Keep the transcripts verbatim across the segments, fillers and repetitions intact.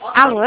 Alô?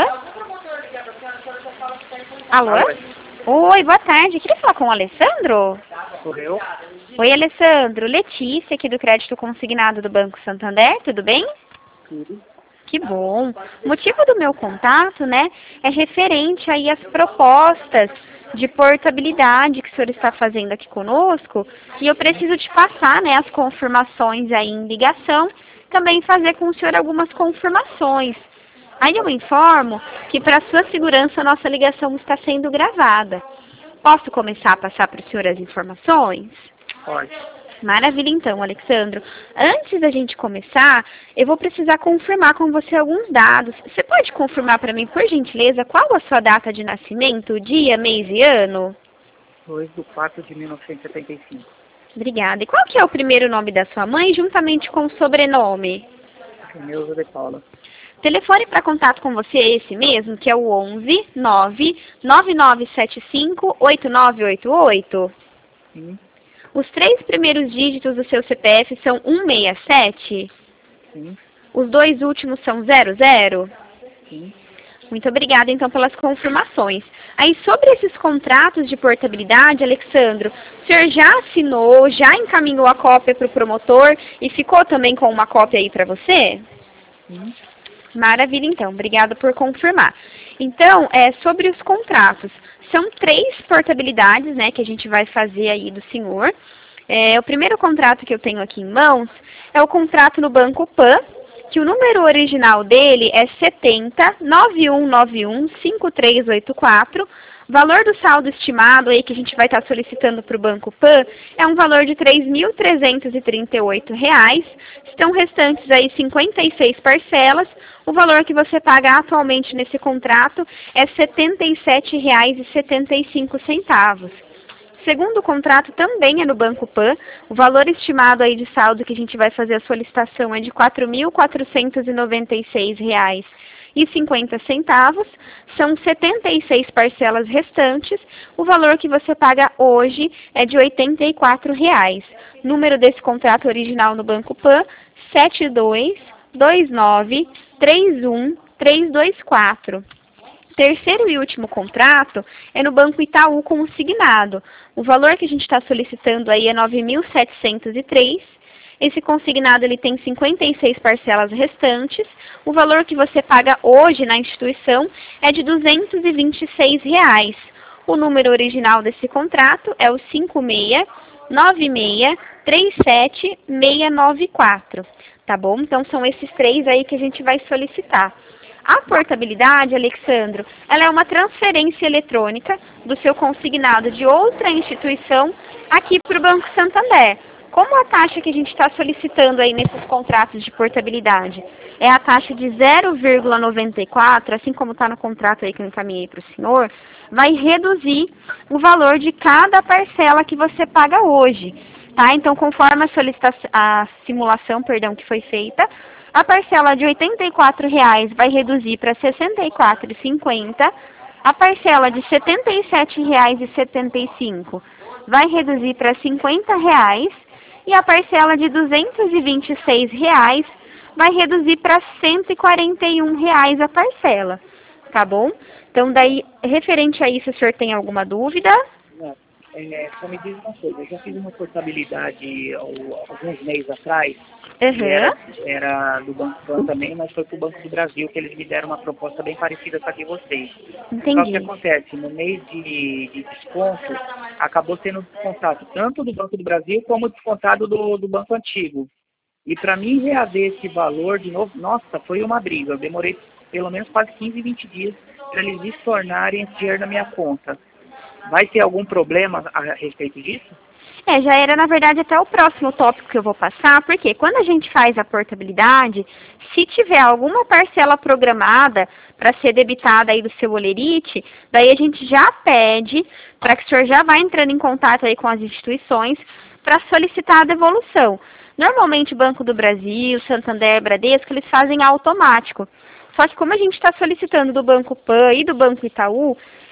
Alô? Oi, boa tarde. Queria falar com o Alessandro? Sou eu? Oi, Alessandro. Letícia, aqui do Crédito Consignado do Banco Santander, tudo bem? Tudo. Que bom. O motivo do meu contato, né, é referente aí às propostas de portabilidade que o senhor está fazendo aqui conosco, e eu preciso te passar, né, as confirmações aí em ligação, também fazer com o senhor algumas confirmações. Aí eu informo que para sua segurança a nossa ligação está sendo gravada. Posso começar a passar para o senhor as informações? Pode. Maravilha então, Alexandro. Antes da gente começar, eu vou precisar confirmar com você alguns dados. Você pode confirmar para mim, por gentileza, qual a sua data de nascimento, dia, mês e ano? dois de quatro de mil novecentos e setenta e cinco. Obrigada. E qual que é o primeiro nome da sua mãe, juntamente com o sobrenome? Neuza de Paula. Telefone para contato com você é esse mesmo, que é o onze, nove, nove nove sete cinco, oito nove oito oito? Sim. Os três primeiros dígitos do seu C P F são cento e sessenta e sete? Sim. Os dois últimos são zero zero? Sim. Muito obrigada, então, pelas confirmações. Aí, sobre esses contratos de portabilidade, Alexandro, o senhor já assinou, já encaminhou a cópia para o promotor e ficou também com uma cópia aí para você? Sim. Maravilha, então. Obrigada por confirmar. Então, é, sobre os contratos, são três portabilidades, né, que a gente vai fazer aí do senhor. É, o primeiro contrato que eu tenho aqui em mãos é o contrato no Banco Pan, que o número original dele é setenta, nove um nove um, cinco três oito quatro. Valor do saldo estimado aí que a gente vai estar solicitando para o Banco Pan é um valor de três mil trezentos e trinta e oito reais. Estão restantes aí cinquenta e seis parcelas. O valor que você paga atualmente nesse contrato é setenta e sete reais e setenta e cinco centavos. Segundo contrato também é no Banco Pan, o valor estimado aí de saldo que a gente vai fazer a solicitação é de quatro mil quatrocentos e noventa e seis reais e cinquenta centavos. São setenta e seis parcelas restantes. O valor que você paga hoje é de oitenta e quatro reais. Número desse contrato original no Banco Pan, sete dois dois nove três um três dois quatro. Terceiro e último contrato é no Banco Itaú consignado. O valor que a gente está solicitando aí é nove mil setecentos e três. Esse consignado ele tem cinquenta e seis parcelas restantes. O valor que você paga hoje na instituição é de duzentos e vinte e seis reais. O número original desse contrato é o cinco seis nove seis três sete seis nove quatro. Tá bom? Então são esses três aí que a gente vai solicitar. A portabilidade, Alexandro, ela é uma transferência eletrônica do seu consignado de outra instituição aqui para o Banco Santander. Como a taxa que a gente está solicitando aí nesses contratos de portabilidade é a taxa de zero vírgula noventa e quatro, assim como está no contrato aí que eu encaminhei para o senhor, vai reduzir o valor de cada parcela que você paga hoje. Tá? Então, conforme a, solicitação, a simulação perdão, que foi feita, a parcela de oitenta e quatro reais vai reduzir para sessenta e quatro reais e cinquenta centavos. A parcela de setenta e sete reais e setenta e cinco centavos vai reduzir para cinquenta reais. E a parcela de duzentos e vinte e seis reais vai reduzir para cento e quarenta e um reais a parcela. Tá bom? Então, daí, referente a isso, o senhor tem alguma dúvida? Não. É, só me diz uma coisa. Eu já fiz uma portabilidade ao- alguns meses atrás. Uhum. E era, era do Banco Pan também, mas foi para o Banco do Brasil que eles me deram uma proposta bem parecida com a de vocês. Entendi. Só que acontece, no mês de, de desconto, acabou sendo descontado tanto do Banco do Brasil como descontado do, do Banco Antigo. E para mim reaver esse valor de novo, nossa, foi uma briga. Eu demorei pelo menos quase quinze, vinte dias para eles estornarem esse dinheiro na minha conta. Vai ter algum problema a respeito disso? É, já era, na verdade, até o próximo tópico que eu vou passar, porque quando a gente faz a portabilidade, se tiver alguma parcela programada para ser debitada aí do seu olerite, daí a gente já pede para que o senhor já vá entrando em contato aí com as instituições para solicitar a devolução. Normalmente, o Banco do Brasil, Santander, Bradesco, eles fazem automático. Só que como a gente está solicitando do Banco Pan e do Banco Itaú,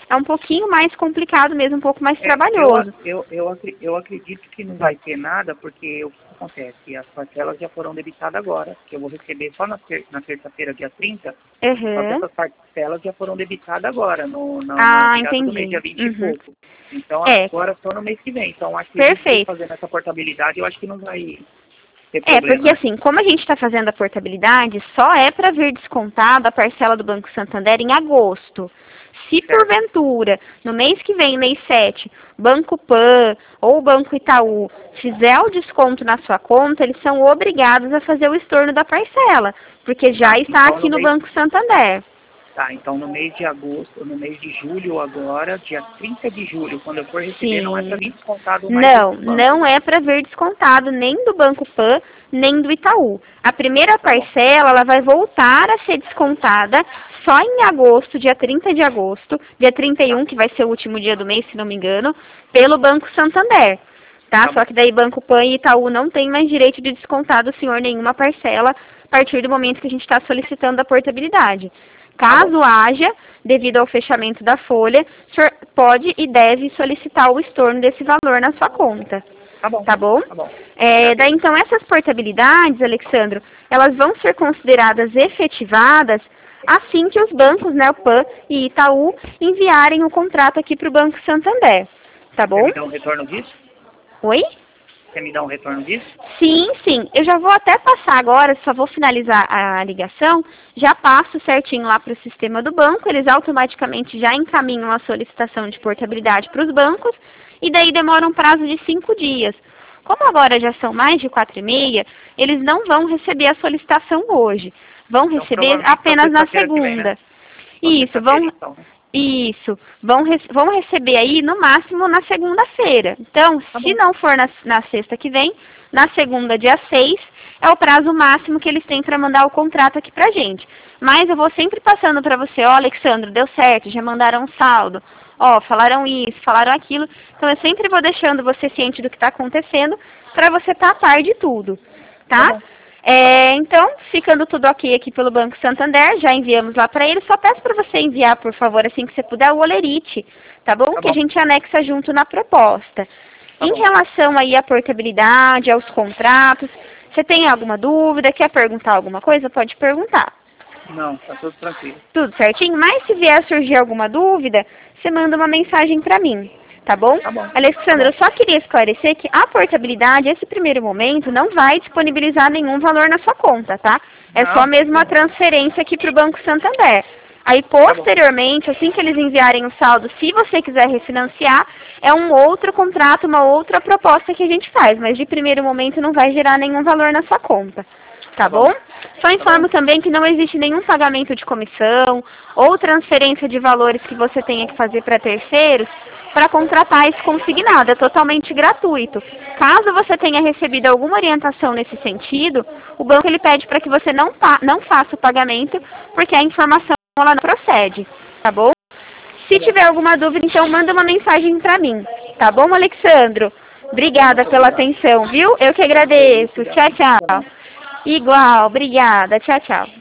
é um pouquinho mais complicado mesmo, um pouco mais É, trabalhoso. Eu, eu, eu, acre- eu acredito que não vai ter nada, porque o que acontece? As parcelas já foram debitadas agora, que eu vou receber só na, ter, na terça-feira, dia trinta, só que Uhum. essas parcelas já foram debitadas agora, no, na, na Ah, virada do mês, entendi. dia vinte e Uhum. pouco. Então É, agora só no mês que vem. Então acredito que perfeito. fazendo essa portabilidade, eu acho que não vai ter É, porque problema. assim, como a gente está fazendo a portabilidade, só é para vir descontado a parcela do Banco Santander em agosto. Se Certo. porventura, no mês que vem, mês sete, Banco Pan ou Banco Itaú fizer o desconto na sua conta, eles são obrigados a fazer o estorno da parcela, porque já Tá, está então aqui no no mês, Banco Santander. tá, então no mês de agosto, no mês de julho agora, dia trinta de julho, quando eu for receber, não é para Sim. vir descontado mais Não, desses bancos. não é para ver descontado nem do Banco Pan, nem do Itaú. A primeira Tá bom. parcela, ela vai voltar a ser descontada só em agosto, dia trinta de agosto, dia trinta e um, que vai ser o último dia do mês, se não me engano, pelo Banco Santander. Tá? Tá Só bom. que daí Banco Pan e Itaú não tem mais direito de descontar do senhor nenhuma parcela a partir do momento que a gente está solicitando a portabilidade. Tá bom. Caso haja, devido ao fechamento da folha, o senhor pode e deve solicitar o estorno desse valor na sua conta. Tá bom. Tá bom? Tá bom. É, daí, Agradeço. então, essas portabilidades, Alexandro, elas vão ser consideradas efetivadas assim que os bancos, né, o Pan e Itaú, enviarem o contrato aqui para o Banco Santander. Tá Você bom? me dá um retorno disso? Oi? Você me dá um retorno disso? Sim, sim. Eu já vou até passar agora, só vou finalizar a ligação, já passo certinho lá para o sistema do banco, eles automaticamente já encaminham a solicitação de portabilidade para os bancos, e daí demora um prazo de cinco dias. Como agora já são mais de quatro e meia, eles não vão receber a solicitação hoje. Vão Então, receber provavelmente só apenas na sexta-feira que vem, né? segunda. Só Isso, sexta-feira, vão, então, né? isso, vão, re- vão receber aí no máximo na segunda-feira. Então, Tá se bom. não for na, na sexta que vem, na segunda, dia seis, é o prazo máximo que eles têm para mandar o contrato aqui pra gente. Mas eu vou sempre passando para você, ó, Alexandre, deu certo, já mandaram um saldo, ó, falaram isso, falaram aquilo. Então, eu sempre vou deixando você ciente do que está acontecendo para você estar a par de tudo, Tá tá? bom. É, então, ficando tudo ok aqui pelo Banco Santander, já enviamos lá para ele. Só peço para você enviar, por favor, assim que você puder, o olerite, tá bom? Tá Que a bom. gente anexa junto na proposta. Tá Em bom. relação aí à portabilidade, aos contratos, você tem alguma dúvida, quer perguntar alguma coisa? Pode perguntar. Não, tá tudo tranquilo. Tudo certinho? Mas se vier surgir alguma dúvida, você manda uma mensagem para mim, tá bom? Tá bom. Tá Alexandra, bom. eu só queria esclarecer que a portabilidade, esse primeiro momento, não vai disponibilizar nenhum valor na sua conta, tá? É Não, só mesmo a tudo bem. transferência aqui para o Banco Santander. Aí, posteriormente, assim que eles enviarem o saldo, se você quiser refinanciar, é um outro contrato, uma outra proposta que a gente faz. Mas, de primeiro momento, não vai gerar nenhum valor na sua conta. Tá Tá bom? bom. Só Tá informo bom. também que não existe nenhum pagamento de comissão ou transferência de valores que você tenha que fazer para terceiros para contratar esse consignado. É totalmente gratuito. Caso você tenha recebido alguma orientação nesse sentido, o banco ele pede para que você não, fa não faça o pagamento, porque a informação ela não procede. Tá bom? Se Tá bom. tiver alguma dúvida, então manda uma mensagem para mim. Tá bom, Alexandro? Obrigada Muito pela obrigado. atenção, viu? Eu que Que isso, agradeço. já. Tchau, Tá bom. tchau. Igual, obrigada. Tchau, tchau.